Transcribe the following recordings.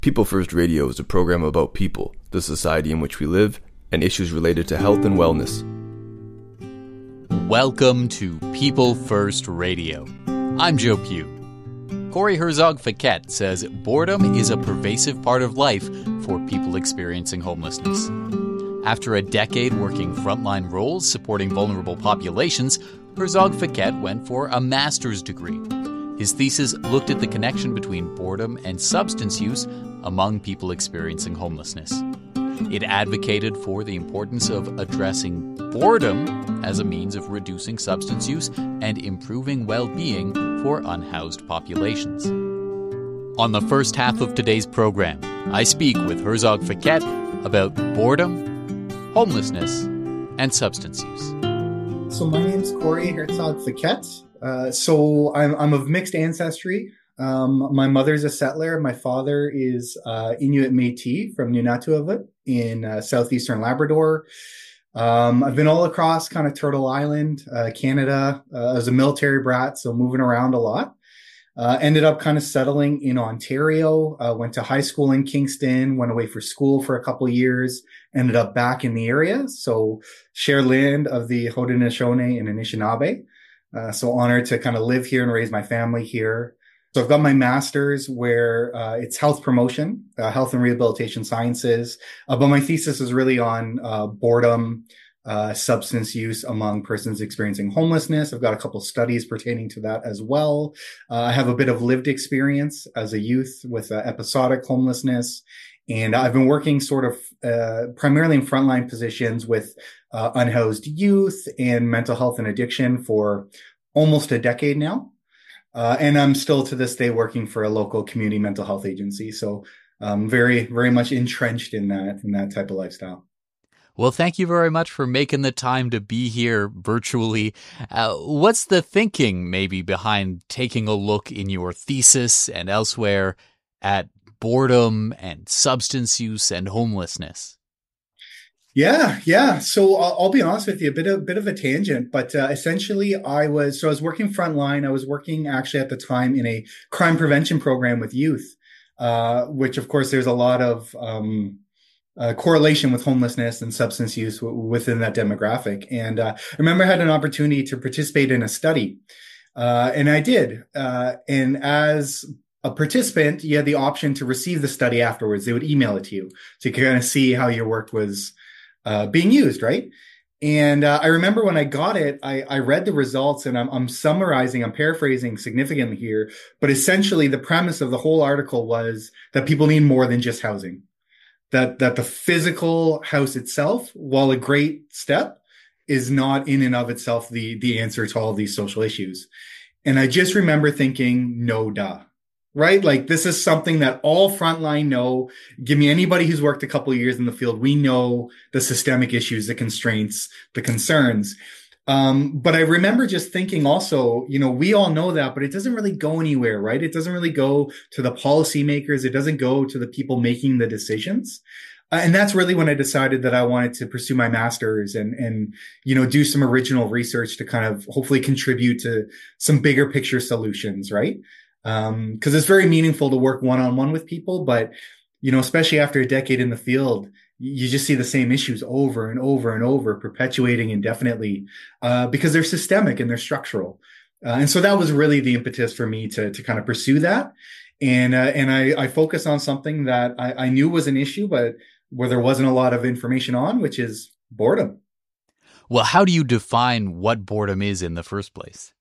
People First Radio is a program about people, the society in which we live, and issues related to health and wellness. Welcome to People First Radio. I'm Joe Pugh. Corey Herzog-Fiquet says boredom is a pervasive part of life for people experiencing homelessness. After a decade working frontline roles supporting vulnerable populations, Herzog-Fiquet went for a master's degree. His thesis looked at the connection between boredom and substance use among people experiencing homelessness. It advocated for the importance of addressing boredom as a means of reducing substance use and improving well-being for unhoused populations. On the first half of today's program, I speak with Herzog-Fiquet about boredom, homelessness, and substance use. So my name's Corey Herzog-Fiquet. So I'm of mixed ancestry. My mother's a settler. My father is Inuit Métis from Nunatuavut in southeastern Labrador. I've been all across kind of Turtle Island, Canada, as a military brat, so moving around a lot. Ended up kind of settling in Ontario, went to high school in Kingston, went away for school for a couple of years, ended up back in the area. So share land of the Haudenosaunee and Anishinaabe. So honored to kind of live here and raise my family here. So I've got my master's where it's health promotion, health and rehabilitation sciences. But my thesis is really on boredom, substance use among persons experiencing homelessness. I've got a couple studies pertaining to that as well. I have a bit of lived experience as a youth with episodic homelessness. And I've been working sort of primarily in frontline positions with unhoused youth and mental health and addiction for almost a decade now. And I'm still to this day working for a local community mental health agency. So very, very much entrenched in that type of lifestyle. Well, thank you very much for making the time to be here virtually. What's the thinking maybe behind taking a look in your thesis and elsewhere at boredom and substance use and homelessness? Yeah. So I'll be honest with you, a bit of a tangent, but essentially I was working frontline. I was working actually at the time in a crime prevention program with youth, which of course there's a lot of correlation with homelessness and substance use within that demographic. And I remember I had an opportunity to participate in a study, and I did. And as a participant, you had the option to receive the study afterwards. They would email it to you, so you could kind of see how your work was being used, right? And I remember when I got it, I read the results, and I'm summarizing, I'm paraphrasing significantly here, but essentially the premise of the whole article was that people need more than just housing. That the physical house itself, while a great step, is not in and of itself the answer to all of these social issues. And I just remember thinking, no duh. Right? Like, this is something that all frontline know. Give me anybody who's worked a couple of years in the field. We know the systemic issues, the constraints, the concerns. But I remember just thinking also, we all know that, but it doesn't really go anywhere, right? It doesn't really go to the policymakers. It doesn't go to the people making the decisions. And that's really when I decided that I wanted to pursue my master's and do some original research to kind of hopefully contribute to some bigger picture solutions, right? Because it's very meaningful to work one-on-one with people, but, especially after a decade in the field, you just see the same issues over and over and over, perpetuating indefinitely, because they're systemic and they're structural. And so that was really the impetus for me to kind of pursue that. And I focus on something that I knew was an issue, but where there wasn't a lot of information on, which is boredom. Well, how do you define what boredom is in the first place?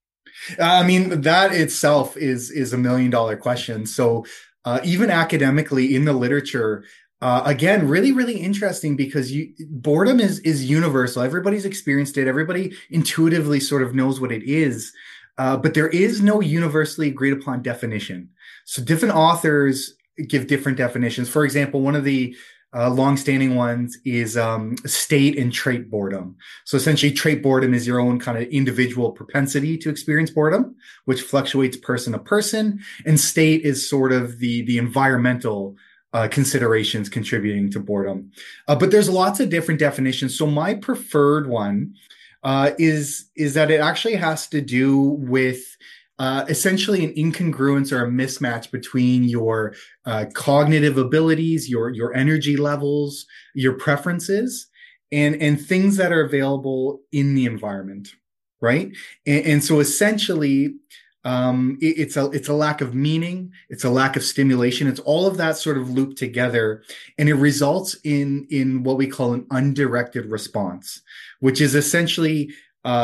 That itself is $1 million question. So even academically in the literature, again, really, really interesting because boredom is universal. Everybody's experienced it. Everybody intuitively sort of knows what it is. But there is no universally agreed upon definition. So different authors give different definitions. For example, one of the long-standing ones is state and trait boredom. So essentially, trait boredom is your own kind of individual propensity to experience boredom, which fluctuates person to person. And state is sort of the environmental considerations contributing to boredom. But there's lots of different definitions. So my preferred one is that it actually has to do with essentially an incongruence or a mismatch between your cognitive abilities, your energy levels, your preferences, and things that are available in the environment, right? And so essentially, it's a lack of meaning, it's a lack of stimulation, it's all of that sort of looped together, and it results in what we call an undirected response, which is essentially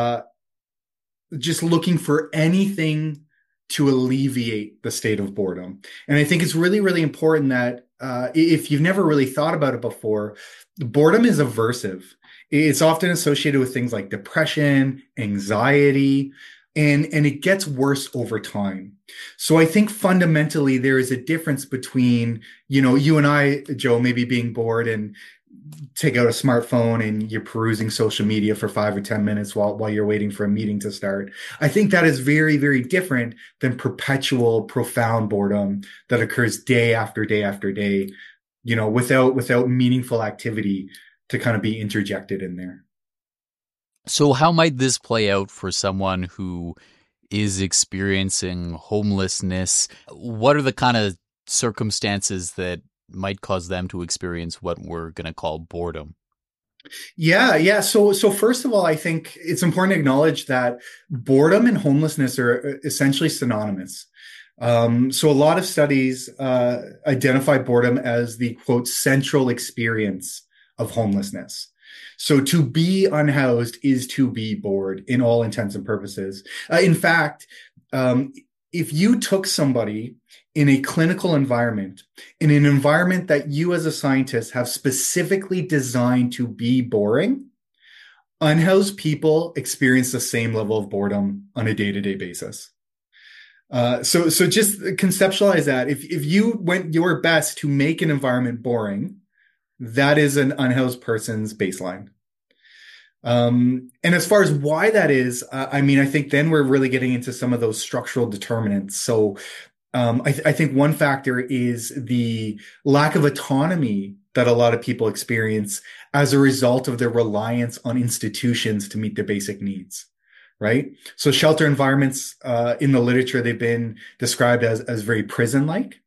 just looking for anything to alleviate the state of boredom. And I think it's really, really important that if you've never really thought about it before, boredom is aversive. It's often associated with things like depression, anxiety, and it gets worse over time. So I think fundamentally there is a difference between, you and I, Joe, maybe being bored and take out a smartphone and you're perusing social media for 5 or 10 minutes while you're waiting for a meeting to start. I think that is very, very different than perpetual, profound boredom that occurs day after day after day, without meaningful activity to kind of be interjected in there. So how might this play out for someone who is experiencing homelessness? What are the kind of circumstances that might cause them to experience what we're going to call boredom? Yeah. So first of all, I think it's important to acknowledge that boredom and homelessness are essentially synonymous. So a lot of studies identify boredom as the quote central experience of homelessness. So to be unhoused is to be bored in all intents and purposes. In fact, if you took somebody in a clinical environment, in an environment that you as a scientist have specifically designed to be boring, unhoused people experience the same level of boredom on a day-to-day basis. So just conceptualize that. If you went your best to make an environment boring, that is an unhoused person's baseline. And as far as why that is, I think then we're really getting into some of those structural determinants. So I think one factor is the lack of autonomy that a lot of people experience as a result of their reliance on institutions to meet their basic needs. Right. So shelter environments, in the literature, they've been described as very prison-like.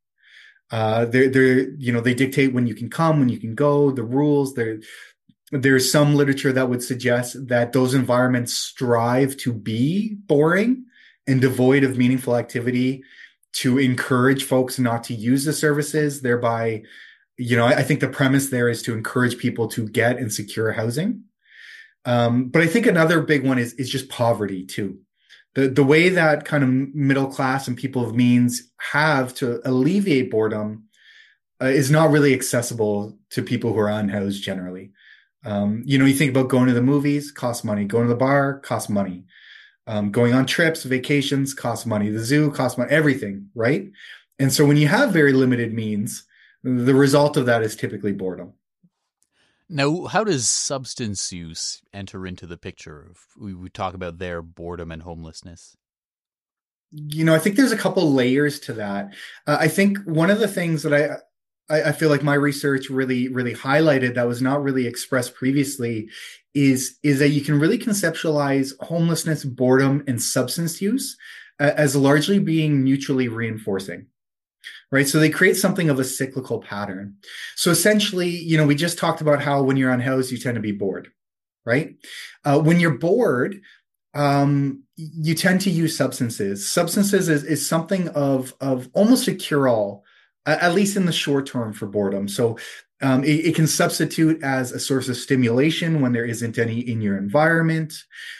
They dictate when you can come, when you can go, the rules. There's some literature that would suggest that those environments strive to be boring and devoid of meaningful activity to encourage folks not to use the services, thereby, I think the premise there is to encourage people to get and secure housing. But I think another big one is just poverty too. The way that kind of middle class and people of means have to alleviate boredom is not really accessible to people who are unhoused generally. You think about going to the movies, costs money. Going to the bar, costs money. Going on trips, vacations, costs money. The zoo costs money, everything, right? And so when you have very limited means, the result of that is typically boredom. Now, how does substance use enter into the picture? If we talk about their boredom and homelessness. I think there's a couple layers to that. I think one of the things that I feel like my research really, really highlighted that was not really expressed previously is that you can really conceptualize homelessness, boredom, and substance use as largely being mutually reinforcing. Right. So they create something of a cyclical pattern. So essentially, we just talked about how when you're unhoused, you tend to be bored. Right. When you're bored, you tend to use substances. Substances is something of almost a cure-all, at least in the short term for boredom. So it can substitute as a source of stimulation when there isn't any in your environment.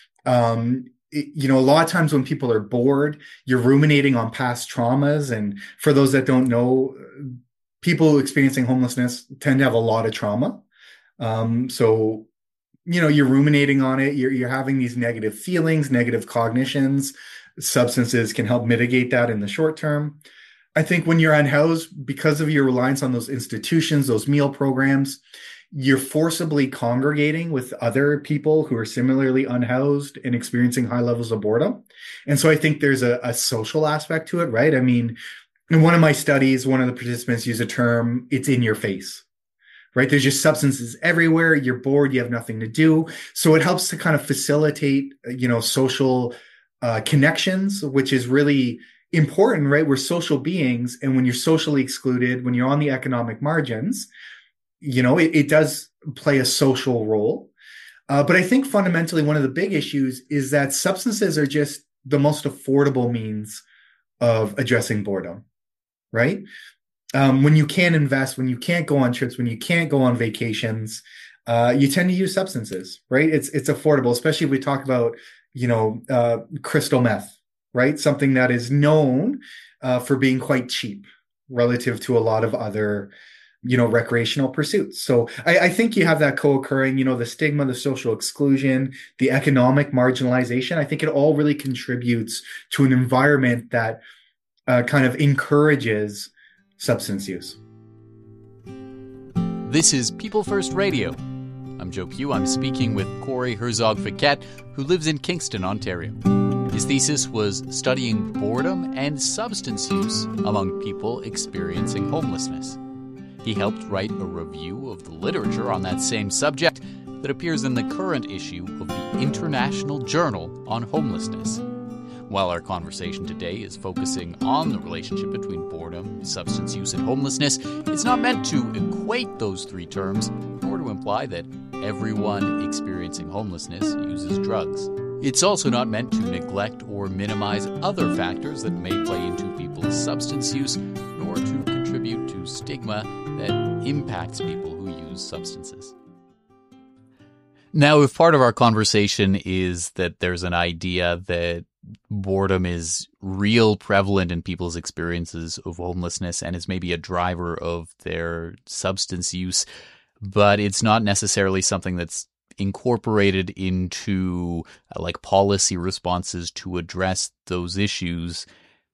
A lot of times when people are bored, you're ruminating on past traumas. And for those that don't know, people experiencing homelessness tend to have a lot of trauma. So you're ruminating on it. You're having these negative feelings, negative cognitions. Substances can help mitigate that in the short term. I think when you're unhoused, because of your reliance on those institutions, those meal programs, you're forcibly congregating with other people who are similarly unhoused and experiencing high levels of boredom. And so I think there's a social aspect to it, right? I mean, in one of my studies, one of the participants used a term, it's in your face, right? There's just substances everywhere. You're bored. You have nothing to do. So it helps to kind of facilitate, social connections, which is really important, right? We're social beings. And when you're socially excluded, when you're on the economic margins, it does play a social role. But I think fundamentally, one of the big issues is that substances are just the most affordable means of addressing boredom, right? When you can't invest, when you can't go on trips, when you can't go on vacations, you tend to use substances, right? It's affordable, especially if we talk about, crystal meth, right? Something that is known for being quite cheap relative to a lot of other, recreational pursuits. So I think you have that co-occurring, the stigma, the social exclusion, the economic marginalization. I think it all really contributes to an environment that kind of encourages substance use. This is People First Radio. I'm Joe Pugh. I'm speaking with Corey Herzog-Fiquet, who lives in Kingston, Ontario. His thesis was studying boredom and substance use among people experiencing homelessness. He helped write a review of the literature on that same subject that appears in the current issue of the International Journal on Homelessness. While our conversation today is focusing on the relationship between boredom, substance use, and homelessness, it's not meant to equate those three terms, nor to imply that everyone experiencing homelessness uses drugs. It's also not meant to neglect or minimize other factors that may play into people's substance use, nor to contribute to stigma that impacts people who use substances. Now, if part of our conversation is that there's an idea that boredom is real prevalent in people's experiences of homelessness and is maybe a driver of their substance use, but it's not necessarily something that's incorporated into policy responses to address those issues,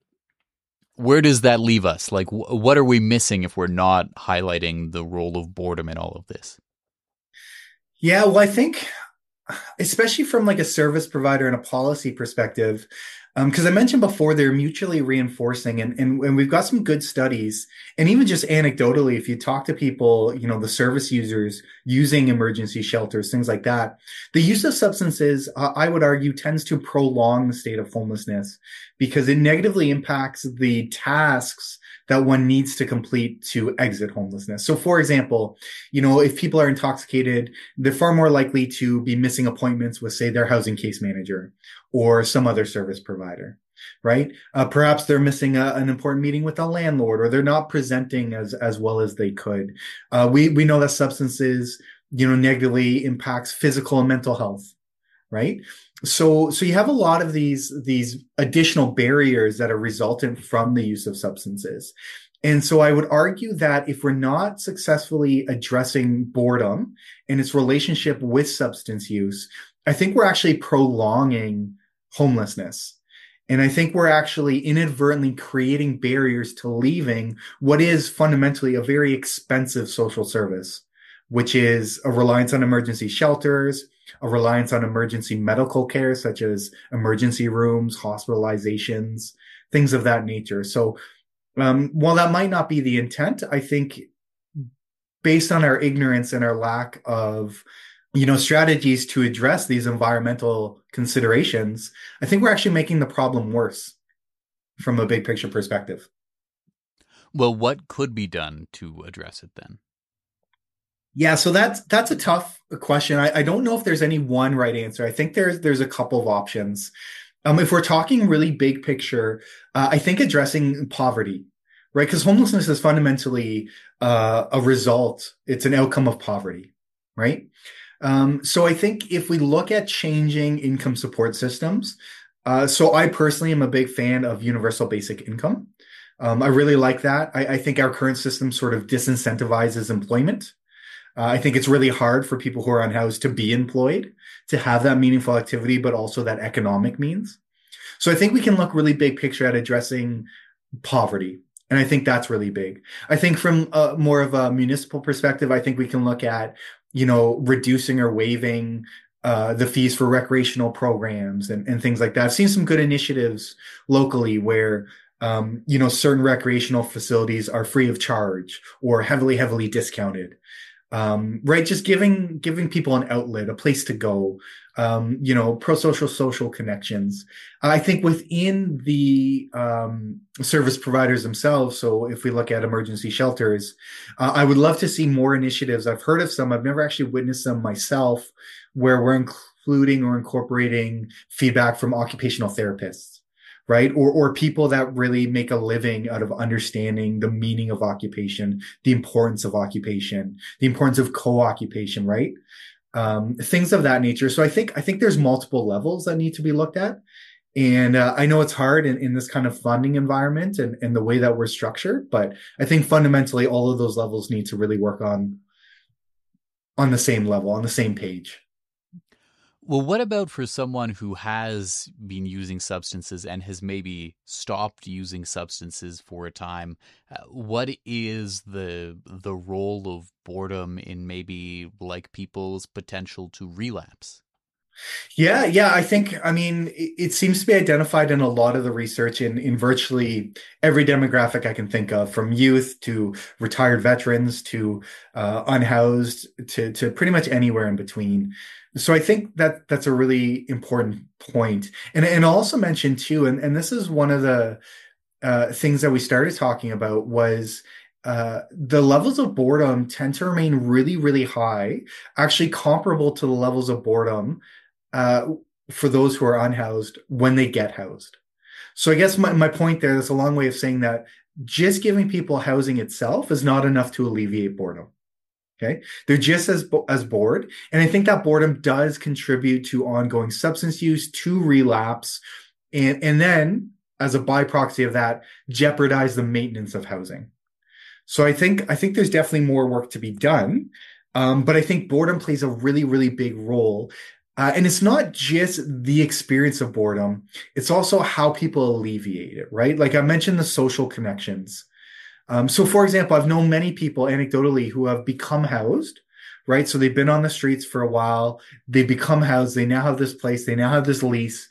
where does that leave us? What are we missing if we're not highlighting the role of boredom in all of this? Yeah, well, I think especially from a service provider and a policy perspective, because I mentioned before, they're mutually reinforcing and we've got some good studies. And even just anecdotally, if you talk to people, the service users using emergency shelters, things like that, the use of substances, I would argue, tends to prolong the state of homelessness because it negatively impacts the tasks that one needs to complete to exit homelessness. So for example, if people are intoxicated, they're far more likely to be missing appointments with, say, their housing case manager or some other service provider, right? Perhaps they're missing an important meeting with a landlord, or they're not presenting as well as they could. We know that substances, negatively impacts physical and mental health, right? So you have a lot of these additional barriers that are resultant from the use of substances. And so I would argue that if we're not successfully addressing boredom and its relationship with substance use, I think we're actually prolonging homelessness. And I think we're actually inadvertently creating barriers to leaving what is fundamentally a very expensive social service, which is a reliance on emergency shelters, a reliance on emergency medical care, such as emergency rooms, hospitalizations, things of that nature. So while that might not be the intent, I think based on our ignorance and our lack of strategies to address these environmental considerations, I think we're actually making the problem worse from a big picture perspective. Well, what could be done to address it then? Yeah, so that's a tough question. I don't know if there's any one right answer. I think there's a couple of options. If we're talking really big picture, I think addressing poverty, right? Because homelessness is fundamentally a result. It's an outcome of poverty, right? So I think if we look at changing income support systems, so I personally am a big fan of universal basic income. I really like that. I think our current system sort of disincentivizes employment. I think it's really hard for people who are unhoused to be employed, to have that meaningful activity, but also that economic means. So I think we can look really big picture at addressing poverty. And I think that's really big. I think from more of a municipal perspective, I think we can look at, reducing or waiving the fees for recreational programs and things like that. I've seen some good initiatives locally where, certain recreational facilities are free of charge or heavily discounted. Right? Just giving people an outlet, a place to go, social connections. I think within the service providers themselves. So if we look at emergency shelters, I would love to see more initiatives. I've heard of some. I've never actually witnessed them myself, where we're including or incorporating feedback from occupational therapists, right? Or people that really make a living out of understanding the meaning of occupation, the importance of occupation, the importance of co-occupation, right? Things of that nature. So I think there's multiple levels that need to be looked at. And I know it's hard in this kind of funding environment and the way that we're structured, but I think fundamentally all of those levels need to really work on the same level, on the same page. Well, what about for someone who has been using substances and has maybe stopped using substances for a time? What is the role of boredom in maybe like people's potential to relapse? Yeah, yeah, I mean, it seems to be identified in a lot of the research in virtually every demographic I can think of, from youth to retired veterans to unhoused to pretty much anywhere in between. So I think that that's a really important point. And I'll also mention too, and this is one of the things that we started talking about was the levels of boredom tend to remain really, really high, actually comparable to the levels of boredom uh, for those who are unhoused when they get housed. So I guess my point there is a long way of saying that just giving people housing itself is not enough to alleviate boredom. Okay. They're just as bored. And I think that boredom does contribute to ongoing substance use, to relapse, and then as a byproxy of that, jeopardize the maintenance of housing. So I think there's definitely more work to be done. But I think boredom plays a really, really big role. And it's not just the experience of boredom, it's also how people alleviate it, right? Like I mentioned, the social connections. So, for example, I've known many people anecdotally who have become housed, right? So they've been on the streets for a while, they become housed, they now have this place, they now have this lease.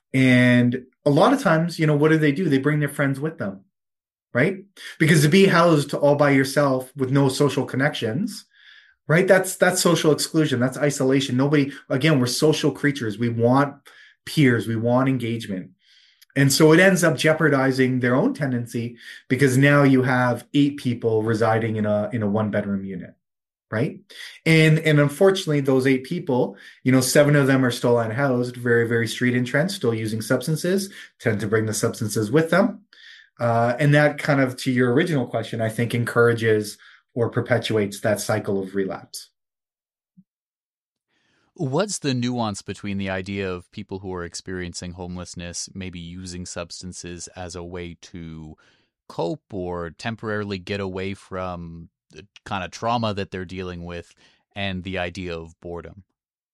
And a lot of times, what do? They bring their friends with them, right? Because to be housed all by yourself with no social connections, right? That's social exclusion. That's isolation. Nobody, again, we're social creatures. We want peers. We want engagement. And so it ends up jeopardizing their own tendency because now you have 8 people residing in a one bedroom unit, right? And unfortunately, those 8 people, 7 of them are still unhoused, very, very street entrenched, still using substances, tend to bring the substances with them. And that kind of, to your original question, I think encourages or perpetuates that cycle of relapse. What's the nuance between the idea of people who are experiencing homelessness, maybe using substances as a way to cope or temporarily get away from the kind of trauma that they're dealing with, and the idea of boredom?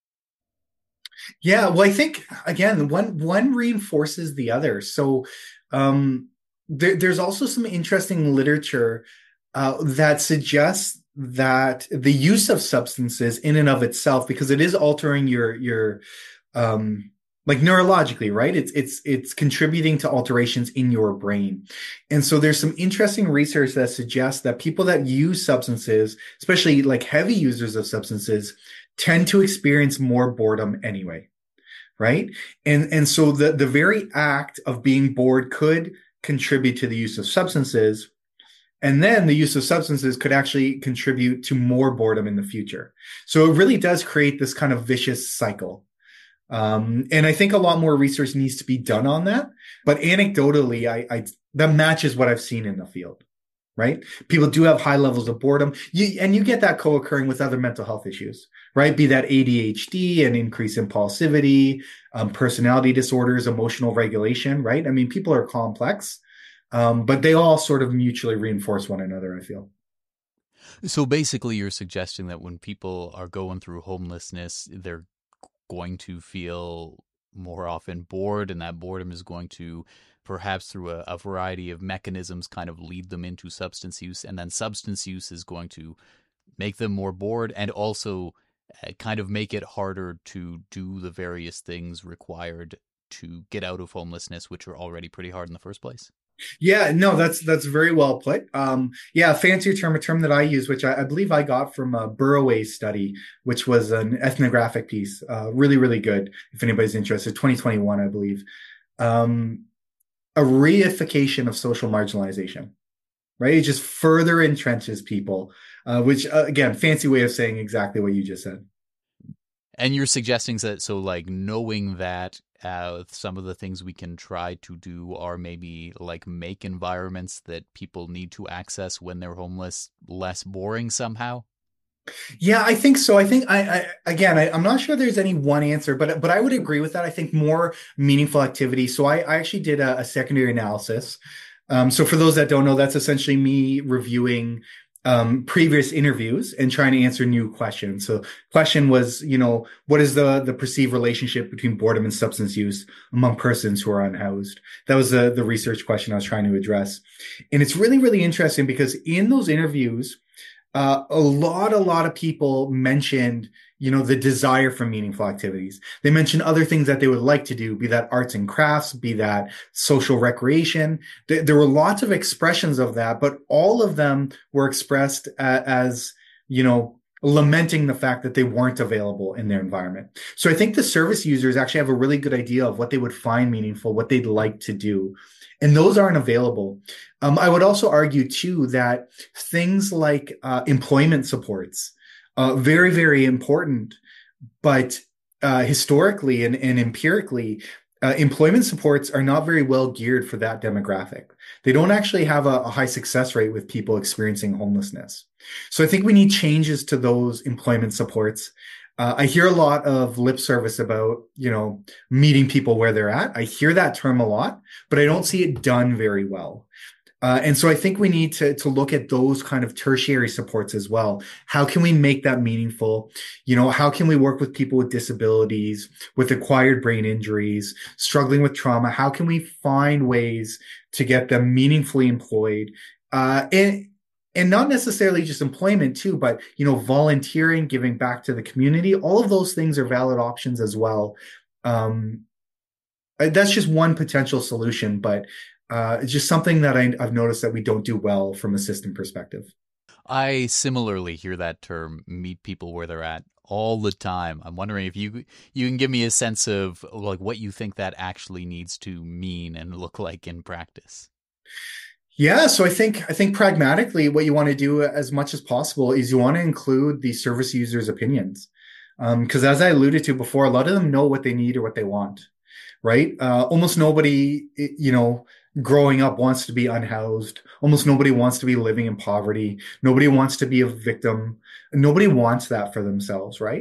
Yeah, well, I think again, one reinforces the other. So there's also some interesting literature that suggests that the use of substances in and of itself, because it is altering your like neurologically, right? It's contributing to alterations in your brain. And so there's some interesting research that suggests that people that use substances, especially like heavy users of substances, tend to experience more boredom anyway, right? And so the very act of being bored could contribute to the use of substances, and then the use of substances could actually contribute to more boredom in the future. So it really does create this kind of vicious cycle. And I think a lot more research needs to be done on that. But anecdotally, I that matches what I've seen in the field, right? People do have high levels of boredom. And you get that co-occurring with other mental health issues, right? Be that ADHD and increased impulsivity, personality disorders, emotional regulation, right? I mean, people are complex. But they all sort of mutually reinforce one another, I feel. So basically, you're suggesting that when people are going through homelessness, they're going to feel more often bored, and that boredom is going to, perhaps through a variety of mechanisms, kind of lead them into substance use, and then substance use is going to make them more bored and also kind of make it harder to do the various things required to get out of homelessness, which are already pretty hard in the first place. Yeah, no, that's very well put. Yeah, a fancier term, a term that I use, which I believe I got from a Burroway study, which was an ethnographic piece. Really, really good. If anybody's interested, 2021, I believe. Um, a reification of social marginalization, right? It just further entrenches people, which again, fancy way of saying exactly what you just said. And you're suggesting that, so like knowing that some of the things we can try to do are maybe like make environments that people need to access when they're homeless less boring somehow. Yeah, I think so. I think I'm not sure there's any one answer, but I would agree with that. I think more meaningful activity. So I actually did a secondary analysis. So for those that don't know, that's essentially me reviewing previous interviews and trying to answer new questions. So question was, what is the perceived relationship between boredom and substance use among persons who are unhoused? That was the research question I was trying to address. And it's really, really interesting because in those interviews, a lot of people mentioned, the desire for meaningful activities. They mentioned other things that they would like to do, be that arts and crafts, be that social recreation. There were lots of expressions of that, but all of them were expressed as, lamenting the fact that they weren't available in their environment. So I think the service users actually have a really good idea of what they would find meaningful, what they'd like to do. And those aren't available. I would also argue too that things like employment supports, very, very important, but historically and empirically, employment supports are not very well geared for that demographic. They don't actually have a high success rate with people experiencing homelessness. So I think we need changes to those employment supports. I hear a lot of lip service about, meeting people where they're at. I hear that term a lot, but I don't see it done very well. And so I think we need to look at those kind of tertiary supports as well. How can we make that meaningful? How can we work with people with disabilities, with acquired brain injuries, struggling with trauma? How can we find ways to get them meaningfully employed? And not necessarily just employment too, but, volunteering, giving back to the community. All of those things are valid options as well. That's just one potential solution, but it's just something that I've noticed that we don't do well from a system perspective. I similarly hear that term, meet people where they're at, all the time. I'm wondering if you can give me a sense of like what you think that actually needs to mean and look like in practice. Yeah, so I think pragmatically, what you want to do as much as possible is you want to include the service users' opinions, because as I alluded to before, a lot of them know what they need or what they want, right? Almost nobody, growing up wants to be unhoused. Almost nobody wants to be living in poverty. Nobody wants to be a victim. Nobody wants that for themselves, right?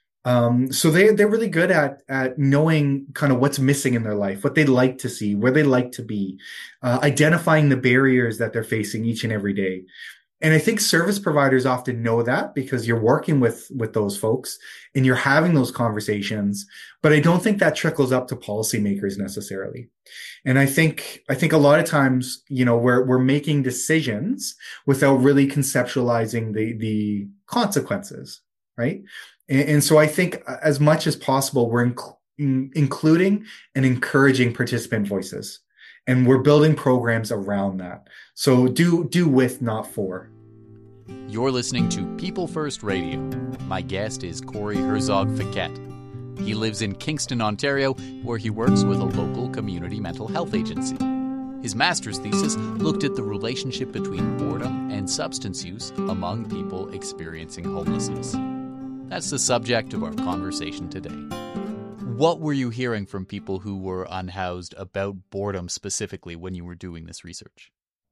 So they're really good at knowing kind of what's missing in their life, what they'd like to see, where they'd like to be, identifying the barriers that they're facing each and every day. And I think service providers often know that because you're working with those folks and you're having those conversations. But I don't think that trickles up to policymakers necessarily. And I think a lot of times, we're making decisions without really conceptualizing the consequences, right? And so I think as much as possible, we're including and encouraging participant voices, and we're building programs around that. So do with, not for. You're listening to People First Radio. My guest is Corey Herzog-Fiquette. He lives in Kingston, Ontario, where he works with a local community mental health agency. His master's thesis looked at the relationship between boredom and substance use among people experiencing homelessness. That's the subject of our conversation today. What were you hearing from people who were unhoused about boredom specifically when you were doing this research?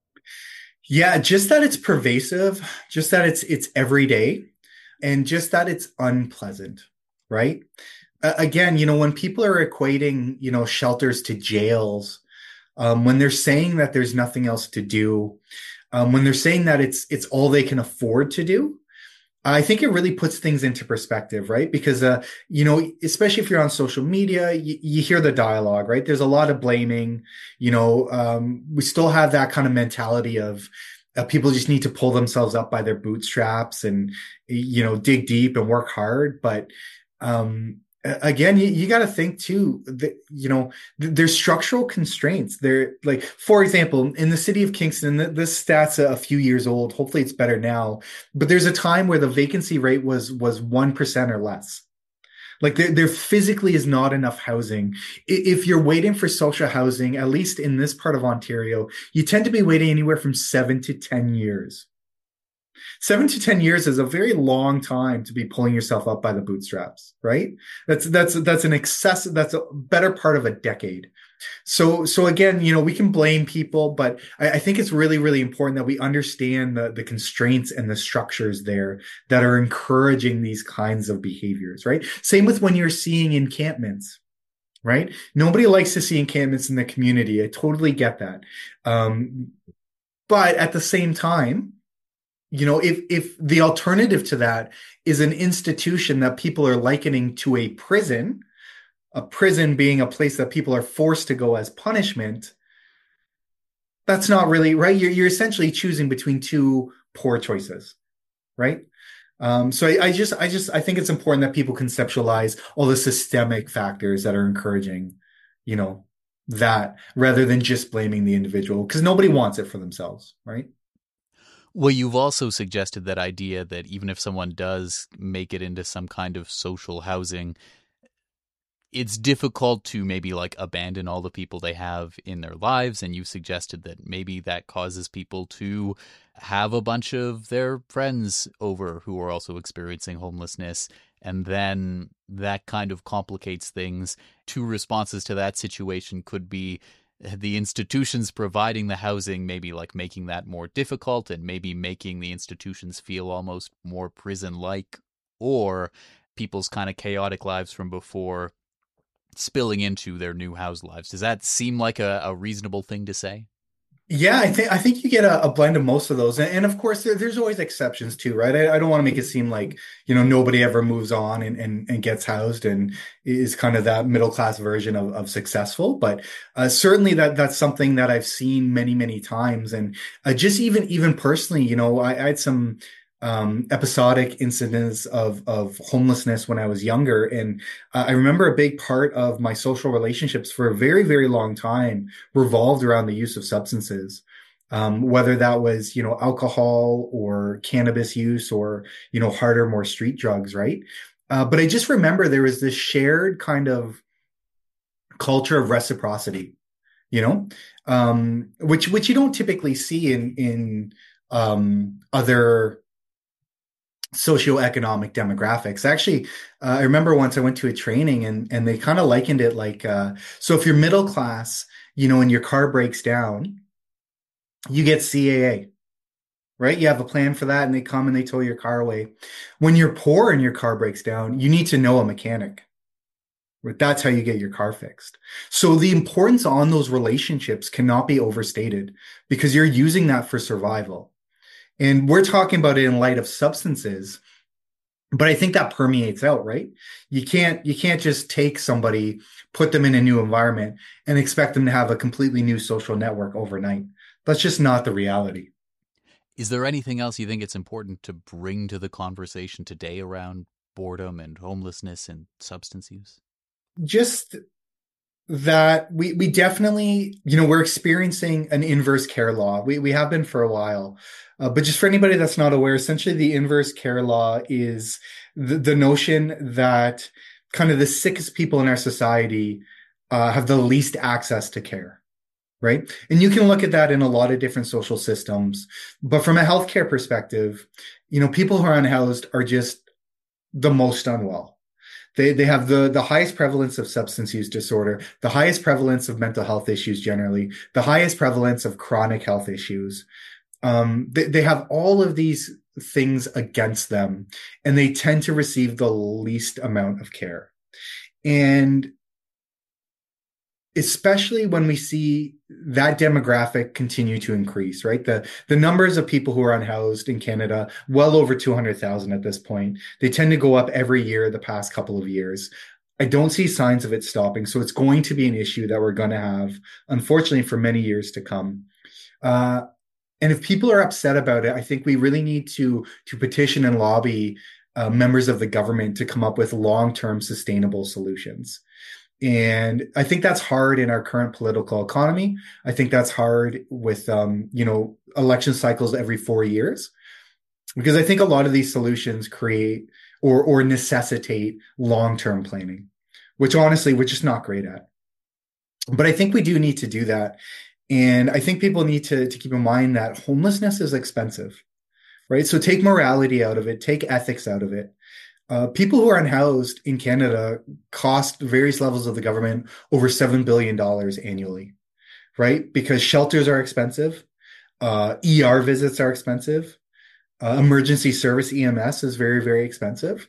Yeah, just that it's pervasive, just that it's everyday, and just that it's unpleasant, right? Again, when people are equating, shelters to jails, when they're saying that there's nothing else to do, when they're saying that it's all they can afford to do, I think it really puts things into perspective, right? Because, especially if you're on social media, you hear the dialogue, right? There's a lot of blaming, we still have that kind of mentality of people just need to pull themselves up by their bootstraps and, dig deep and work hard. But, Again, you got to think too that, there's structural constraints. There, like, for example, in the city of Kingston, this stat's a few years old. Hopefully it's better now, but there's a time where the vacancy rate was 1% or less. Like there physically is not enough housing. If you're waiting for social housing, at least in this part of Ontario, you tend to be waiting anywhere from 7 to 10 years. 7 to 10 years is a very long time to be pulling yourself up by the bootstraps, right? That's an excess. That's a better part of a decade. So again, we can blame people, but I think it's really, really important that we understand the constraints and the structures there that are encouraging these kinds of behaviors, right? Same with when you're seeing encampments, right? Nobody likes to see encampments in the community. I totally get that. But at the same time, if the alternative to that is an institution that people are likening to a prison being a place that people are forced to go as punishment, that's not really right. You're essentially choosing between two poor choices, right? So I think it's important that people conceptualize all the systemic factors that are encouraging, that rather than just blaming the individual, because nobody wants it for themselves, right? Well, you've also suggested that idea that even if someone does make it into some kind of social housing, it's difficult to maybe like abandon all the people they have in their lives. And you suggested that maybe that causes people to have a bunch of their friends over who are also experiencing homelessness. And then that kind of complicates things. Two responses to that situation could be the institutions providing the housing, maybe like making that more difficult and maybe making the institutions feel almost more prison-like, or people's kind of chaotic lives from before spilling into their new house lives. Does that seem like a reasonable thing to say? Yeah, I think you get a blend of most of those, and of course there's always exceptions too, right? I don't want to make it seem like nobody ever moves on and gets housed and is kind of that middle class version of successful, but certainly that's something that I've seen many times, and just even personally, I had some episodic incidents of homelessness when I was younger. And I remember a big part of my social relationships for a very, very long time revolved around the use of substances. Whether that was, alcohol or cannabis use or, harder, more street drugs, right? But I just remember there was this shared kind of culture of reciprocity, which you don't typically see in other socioeconomic demographics. Actually, I remember once I went to a training and they kind of likened it like, so if you're middle class, and your car breaks down, you get CAA, right? You have a plan for that and they come and they tow your car away. When you're poor and your car breaks down, you need to know a mechanic. That's how you get your car fixed. So the importance on those relationships cannot be overstated because you're using that for survival. And we're talking about it in light of substances, but I think that permeates out, right? You can't just take somebody, put them in a new environment and expect them to have a completely new social network overnight. That's just not the reality. Is there anything else you think it's important to bring to the conversation today around boredom and homelessness and substance use? Just that we definitely, we're experiencing an inverse care law. We have been for a while. But just for anybody that's not aware, essentially the inverse care law is the notion that kind of the sickest people in our society have the least access to care, right? And you can look at that in a lot of different social systems. But from a healthcare perspective, people who are unhoused are just the most unwell. They have the highest prevalence of substance use disorder, the highest prevalence of mental health issues generally, the highest prevalence of chronic health issues. They have all of these things against them, and they tend to receive the least amount of care. And especially when we see that demographic continue to increase, right? The numbers of people who are unhoused in Canada, well over 200,000 at this point. They tend to go up every year the past couple of years. I don't see signs of it stopping. So it's going to be an issue that we're going to have, unfortunately, for many years to come. And if people are upset about it, I think we really need to petition and lobby members of the government to come up with long-term sustainable solutions. And I think that's hard in our current political economy. I think that's hard with, election cycles every 4 years, because I think a lot of these solutions create or necessitate long-term planning, which honestly, we're just not great at. But I think we do need to do that. And I think people need to keep in mind that homelessness is expensive, right? So take morality out of it, take ethics out of it. People who are unhoused in Canada cost various levels of the government over $7 billion annually, right? Because shelters are expensive, ER visits are expensive, emergency service EMS is very, very expensive.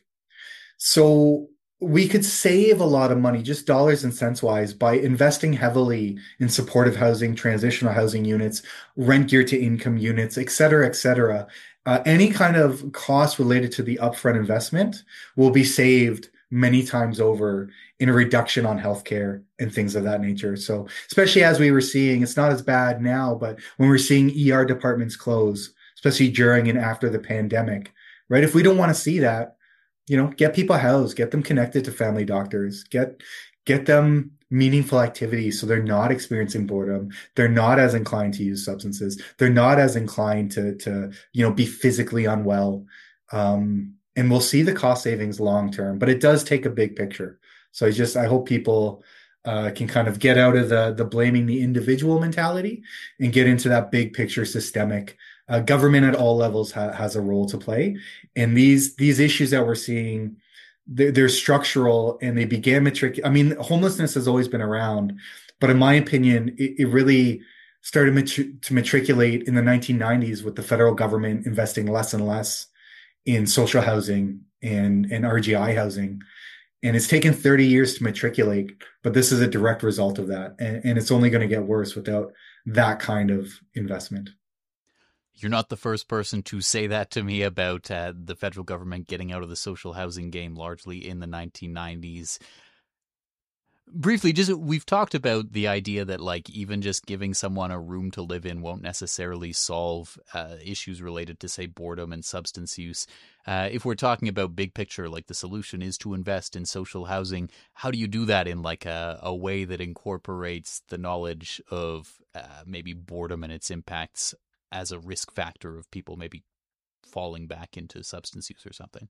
So we could save a lot of money, just dollars and cents wise, by investing heavily in supportive housing, transitional housing units, rent geared to income units, et cetera, et cetera. Any kind of cost related to the upfront investment will be saved many times over in a reduction on healthcare and things of that nature. So, especially as we were seeing, it's not as bad now, but when we're seeing ER departments close, especially during and after the pandemic, right? If we don't want to see that, get people housed, get them connected to family doctors, get them meaningful activities so they're not experiencing boredom. They're not as inclined to use substances. They're not as inclined to be physically unwell. And we'll see the cost savings long term, but it does take a big picture. So I hope people can kind of get out of the blaming the individual mentality and get into that big picture systemic. Government at all levels has a role to play. And these issues that we're seeing, they're structural, and they began homelessness has always been around, but in my opinion, it really started to matriculate in the 1990s with the federal government investing less and less in social housing and RGI housing. And it's taken 30 years to matriculate, but this is a direct result of that. And it's only going to get worse without that kind of investment. You're not the first person to say that to me about the federal government getting out of the social housing game largely in the 1990s. Briefly, we've talked about the idea that even just giving someone a room to live in won't necessarily solve issues related to, say, boredom and substance use. If we're talking about big picture, the solution is to invest in social housing, how do you do that in a way that incorporates the knowledge of maybe boredom and its impacts as a risk factor of people maybe falling back into substance use or something?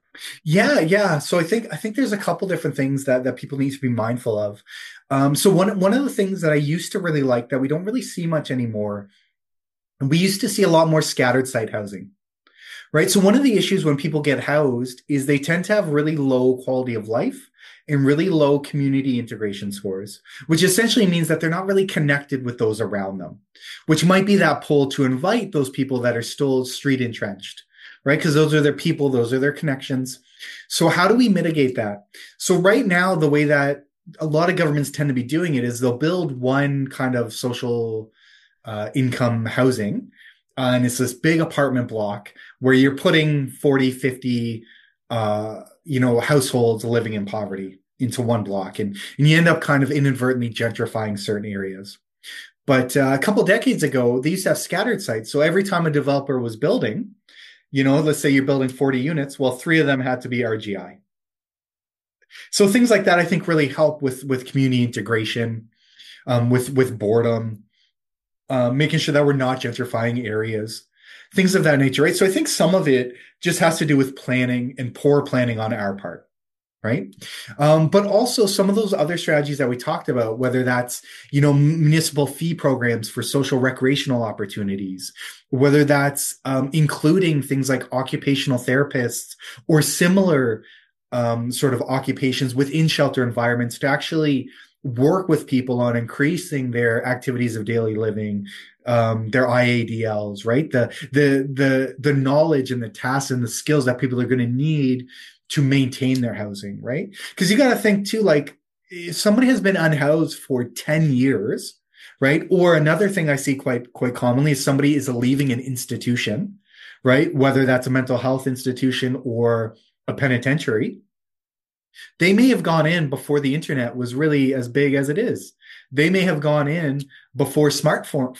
Yeah. So I think there's a couple different things that people need to be mindful of. So one of the things that I used to really like that we don't really see much anymore, and we used to see a lot more scattered site housing, right? So one of the issues when people get housed is they tend to have really low quality of life and really low community integration scores, which essentially means that they're not really connected with those around them, which might be that pull to invite those people that are still street entrenched, right? Because those are their people, those are their connections. So how do we mitigate that? So right now, the way that a lot of governments tend to be doing it is they'll build one kind of social income housing, and it's this big apartment block where you're putting 40, 50 households living in poverty into one block. And you end up kind of inadvertently gentrifying certain areas. But a couple of decades ago, they used to have scattered sites. So every time a developer was building, let's say you're building 40 units, well, 3 of them had to be RGI. So things like that, I think, really help with community integration, with boredom, making sure that we're not gentrifying areas, things of that nature, right? So I think some of it just has to do with planning and poor planning on our part, right? But also some of those other strategies that we talked about, whether that's, municipal fee programs for social recreational opportunities, whether that's including things like occupational therapists or similar sort of occupations within shelter environments to actually work with people on increasing their activities of daily living, their IADLs, right? The knowledge and the tasks and the skills that people are going to need to maintain their housing, right? Because you got to think too, if somebody has been unhoused for 10 years, right? Or another thing I see quite commonly is somebody is leaving an institution, right? Whether that's a mental health institution or a penitentiary. They may have gone in before the internet was really as big as it is. They may have gone in before smartphones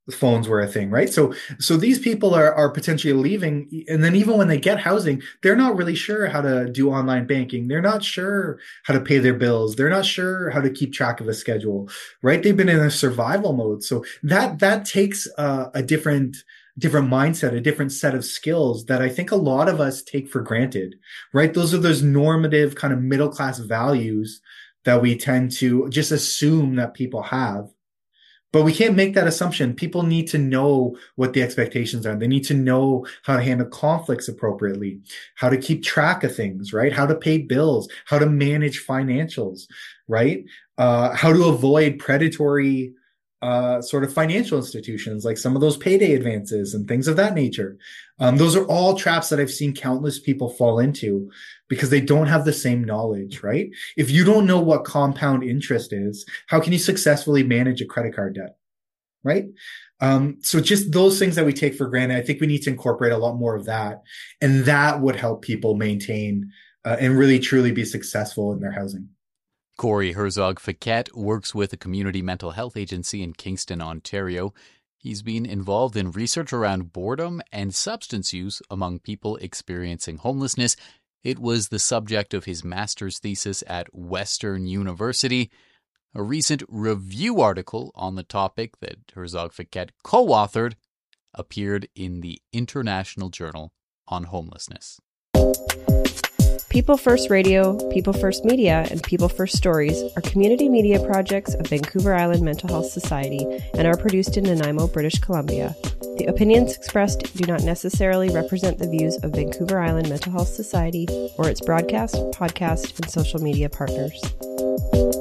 phones were a thing, right? So these people are potentially leaving, and then even when they get housing, they're not really sure how to do online banking. They're not sure how to pay their bills. They're not sure how to keep track of a schedule, right? They've been in a survival mode. So that takes a different mindset, a different set of skills that I think a lot of us take for granted, right? Those are those normative kind of middle class values that we tend to just assume that people have. But we can't make that assumption. People need to know what the expectations are. They need to know how to handle conflicts appropriately, how to keep track of things, right? How to pay bills, how to manage financials, right? How to avoid predatory sort of financial institutions, like some of those payday advances and things of that nature. Those are all traps that I've seen countless people fall into because they don't have the same knowledge, right? If you don't know what compound interest is, how can you successfully manage a credit card debt, right? So just those things that we take for granted, I think we need to incorporate a lot more of that. And that would help people maintain and really truly be successful in their housing. Corey Herzog-Fiquet works with a community mental health agency in Kingston, Ontario. He's been involved in research around boredom and substance use among people experiencing homelessness. It was the subject of his master's thesis at Western University. A recent review article on the topic that Herzog-Fiquet co-authored appeared in the International Journal on Homelessness. People First Radio, People First Media, and People First Stories are community media projects of Vancouver Island Mental Health Society and are produced in Nanaimo, British Columbia. The opinions expressed do not necessarily represent the views of Vancouver Island Mental Health Society or its broadcast, podcast, and social media partners.